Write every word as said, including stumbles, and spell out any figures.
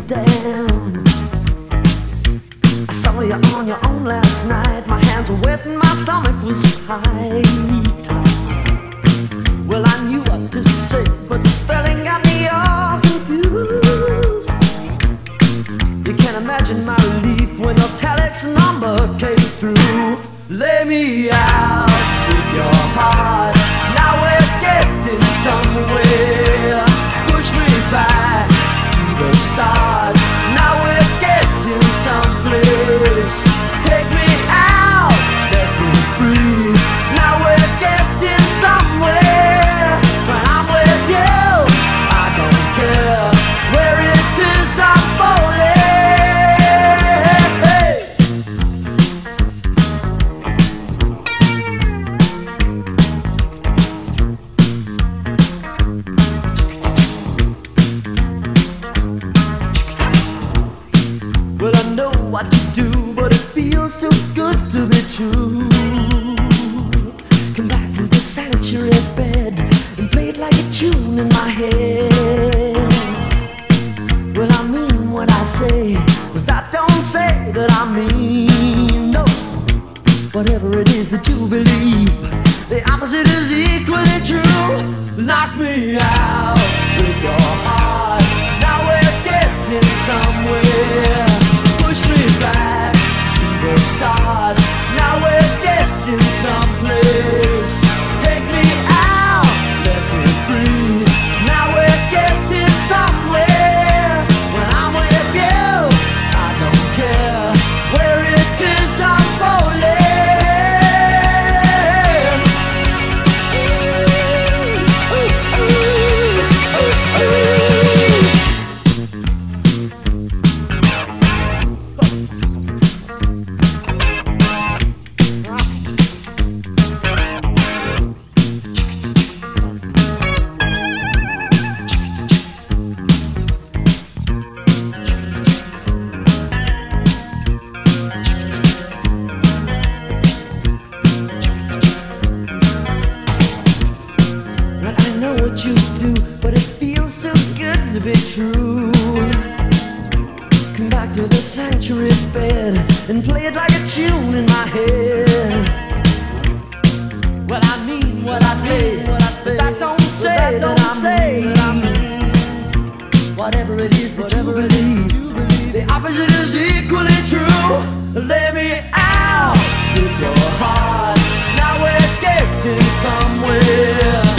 damn. I saw you on your own last night. My hands were wet and my stomach was tight. Well, I knew what to say, but the spelling got me all confused. You can't imagine my relief when your telex number came through. Lay me out with your heart. Now we're getting somewhere. Push me back to the start. Now we're getting someplace. Take me out, let me breathe. Now we're getting somewhere. When I'm with you, I don't care where it is I'm falling. Well, I know what you do, but it feels so good to be true. Come back to the sanctuary bed and play it like a tune in my head. Well, I mean what I say, but that don't say that I mean no. Whatever it is that you believe, the opposite is equally true. Knock me out with your heart. Now we're getting somewhere. Push me back to the start. Now we're getting someplace. Take me out, let me breathe. Now we're getting somewhere. When I'm with you, I don't care where it is I'm falling. You do, but it feels so good to be true. Come back to the sanctuary bed and play it like a tune in my head. Well, I mean what I say, what I say. That don't say that, that I say that I mean. Whatever it is that you believe, the opposite is equally true. Lay me out with your heart. Now we're getting somewhere.